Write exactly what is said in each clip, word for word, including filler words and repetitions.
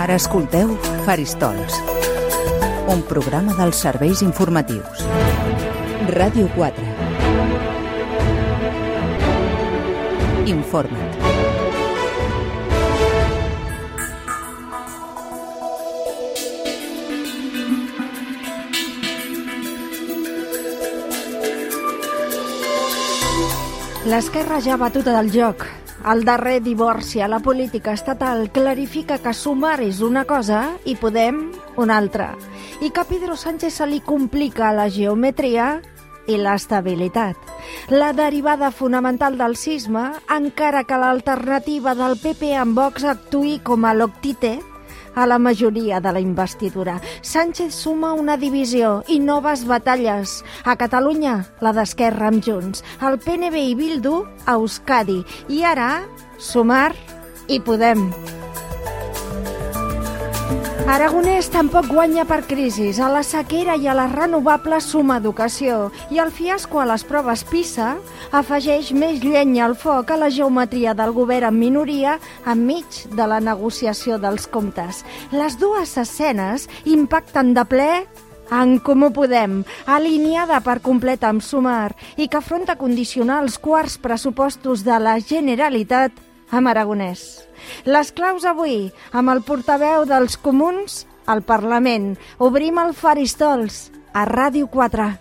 Ara escolteu Faristols, un programa dels serveis informatius. Ràdio quatre. Informa't. L'esquerra ja ha batut el joc. El darrer divorci a la política estatal clarifica que Sumar és una cosa i Podem una altra, i que a Pedro Sánchez se li complica la geometria i l'estabilitat. La derivada fonamental del cisma, encara que l'alternativa del P P amb Vox actuï com a loctite a la majoria de la investidura. Sánchez suma una divisió i noves batalles. A Catalunya, la d'Esquerra amb Junts, el P N V i Bildu a Euskadi, i ara Sumar i Podem. Aragonès tampoc guanya per crisis. A la sequera i a les renovables suma educació, i el fiasco a les proves PISA afegeix més llenya al foc a la geometria del govern en minoria enmig de la negociació dels comptes. Les dues escenes impacten de ple en Comú Podem, alineada per complet amb Sumar, i que afronta condicionar els quarts pressupostos de la Generalitat amb Aragonès. Les claus avui, amb el portaveu dels comuns al Parlament. Obrim el Faristols a Ràdio quatre.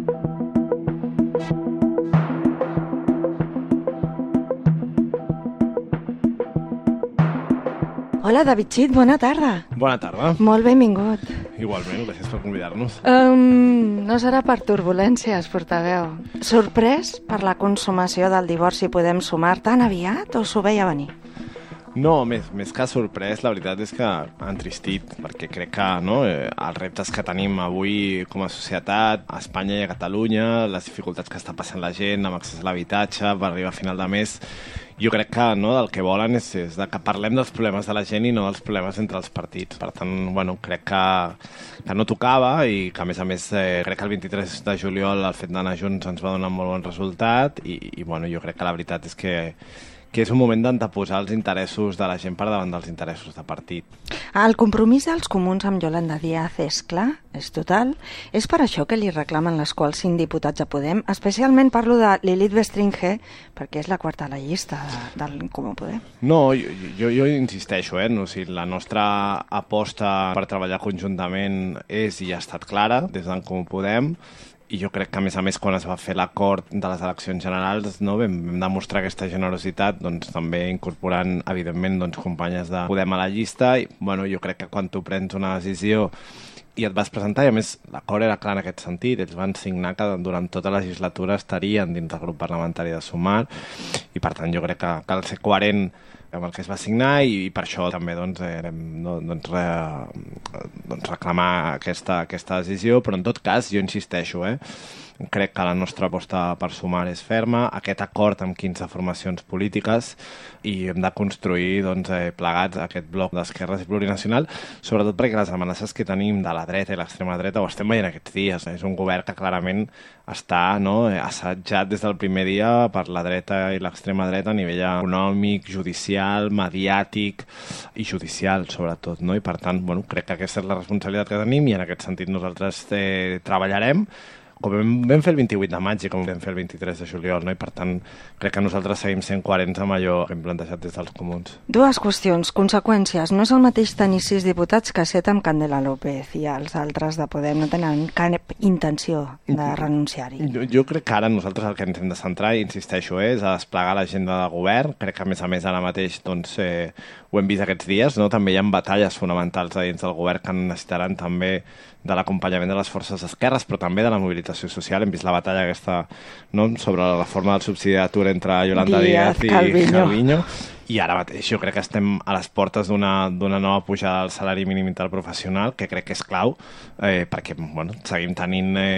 Hola, David Cid, bona tarda. Bona tarda. Molt benvingut. Igualment, gràcies per convidar-nos. Um, no serà per turbulències, portaveu. Sorprès per la consumació del divorci Podem Sumar tan aviat o s'ho veia venir? No, més, més que sorprès, la veritat és que entristit, perquè crec que no, eh, els reptes que tenim avui com a societat, a Espanya i a Catalunya, les dificultats que està passant la gent amb accés a l'habitatge per arribar a final de mes, jo crec que no, el que volen és, és de que parlem dels problemes de la gent i no dels problemes entre els partits. Per tant, bueno, crec que, que no tocava, i que a més a més eh, crec que el vint-i-tres de juliol el fet d'anar junts ens va donar un molt bon resultat, i, i bueno, jo crec que la veritat és que que és un moment d'anteposar els interessos de la gent per davant dels interessos de partit. El compromís dels comuns amb Yolanda Díaz és clar, és total. És per això que li reclamen les quals cinc diputats de Podem. Especialment parlo de Lilith Bestringe, perquè és la quarta a la llista del Comú Podem. No, jo, jo, jo insisteixo, eh? No, o sigui, la nostra aposta per treballar conjuntament és i ha estat clara des d'en Comú Podem, i jo crec que, a més a més, quan es va fer l'acord de les eleccions generals, no, vam, vam demostrar aquesta generositat, doncs, també incorporant, evidentment, doncs, companyes de Podem a la llista. I, bueno, jo crec que quan tu prens una decisió i et vas presentar, i a més l'acord era clar en aquest sentit, ells van signar que durant tota la legislatura estarien dins del grup parlamentari de Sumar, i per tant jo crec que cal ser coherent amb el que es va signar, i, i per això també doncs, eh, no, doncs, re, doncs reclamar aquesta, aquesta decisió. Però en tot cas jo insisteixo, eh? Crec que la nostra aposta per Sumar és ferma, aquest acord amb quinze formacions polítiques, i hem de construir doncs, eh, plegats aquest bloc d'esquerres i plurinacional, sobretot perquè les amenaces que tenim de la dreta i l'extrema dreta ho estem veient aquests dies. És un govern que clarament està, no, assetjat des del primer dia per la dreta i l'extrema dreta a nivell econòmic, judicial, mediàtic i judicial, sobretot. No? I per tant, bueno, crec que aquesta és la responsabilitat que tenim, i en aquest sentit nosaltres eh, treballarem com vam fer el vint-i-vuit de maig i com vam fer el vint-i-tres de juliol, no? I per tant crec que nosaltres seguim sent coherents amb allò que hem plantejat des dels comuns. Dues qüestions, conseqüències. No és el mateix tenir sis diputats que set amb Candela López, i els altres de Podem no tenen cap intenció de renunciar-hi. Jo, jo crec que ara nosaltres el que ens hem de centrar, i insisteixo, eh, és a desplegar l'agenda de govern. Crec que a més a més ara mateix doncs, eh, ho hem vist aquests dies, no? També hi ha batalles fonamentals dins del govern que necessitaran també de l'acompanyament de les forces esquerres, però també de la mobilització social. Hem vist la batalla aquesta, no?, sobre la reforma del subsidi d'atur entre Yolanda Díaz, Díaz i Calviño. Calviño. I ara mateix jo crec que estem a les portes d'una nova pujada del salari mínim interprofessional, que crec que és clau, eh, perquè bueno, seguim tenint eh,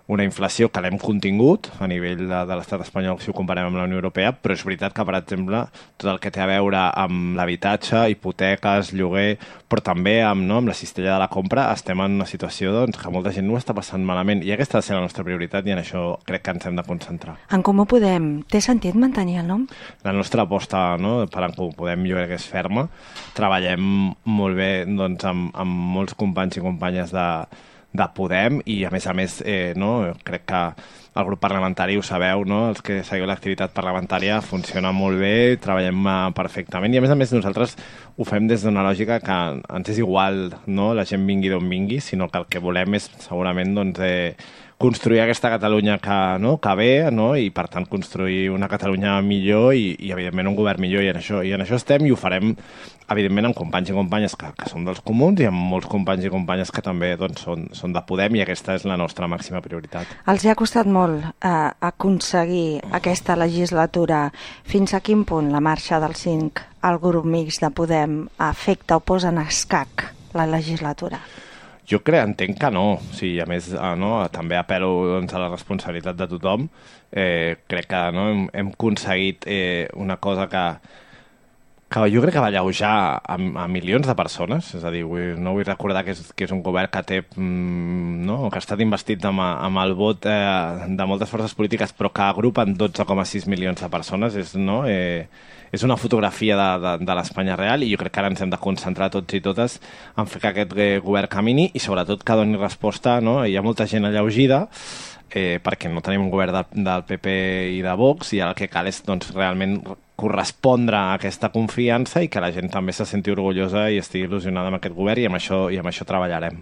una inflació que l'hem contingut a nivell de, de l'estat espanyol si ho comparem amb la Unió Europea, però és veritat que, per exemple, tot el que té a veure amb l'habitatge, hipoteques, lloguer, però també amb, no, amb la cistella de la compra, estem en una situació doncs, que molta gent no està passant malament, i aquesta ha de ser la nostra prioritat i en això crec que ens hem de concentrar. En Comú Podem, té sentit mantenir el nom? La nostra aposta, no, per En Comú Podem jo crec que és ferma. Treballem molt bé doncs, amb, amb molts companys i companyes de de Podem i, a més a més, eh, no, crec que el grup parlamentari ho sabeu, no? Els que seguiu l'activitat parlamentària funciona molt bé, treballem perfectament i, a més a més, nosaltres ho fem des d'una lògica que ens és igual, no? La gent vingui d'on vingui, sinó que el que volem és segurament doncs, eh, construir aquesta Catalunya que, no, que ve, no? I per tant construir una Catalunya millor i, i evidentment un govern millor, i en això, i en això estem, i ho farem evidentment amb companys i companyes que, que són dels comuns i amb molts companys i companyes que també doncs, són, són de Podem, i aquesta és la nostra màxima prioritat. Els ha costat molt eh, aconseguir aquesta legislatura. Fins a quin punt la marxa del cinc al grup mixt de Podem afecta o posa en escac la legislatura? Jo crec, entenc que no. Sí, a més, eh, no, també apel·lo doncs, a la responsabilitat de tothom. Eh, crec que no, hem, hem aconseguit eh, una cosa que, que jo crec que va alleujar a, a milions de persones. És a dir, vull, no vull recordar que és, que és un govern que té, mm, no, que ha estat investit amb, amb el vot eh, de moltes forces polítiques, però que agrupen dotze coma sis milions de persones. És, no, eh, és una fotografia de, de, de l'Espanya real, i jo crec que ara ens hem de concentrar tots i totes en fer que aquest govern camini i sobretot que doni resposta, no? Hi ha molta gent alleugida eh, perquè no tenim un govern de, del P P i de Vox, i el que cal és doncs, realment correspondre a aquesta confiança i que la gent també se senti orgullosa i estigui il·lusionada amb aquest govern, i amb això, i amb això treballarem.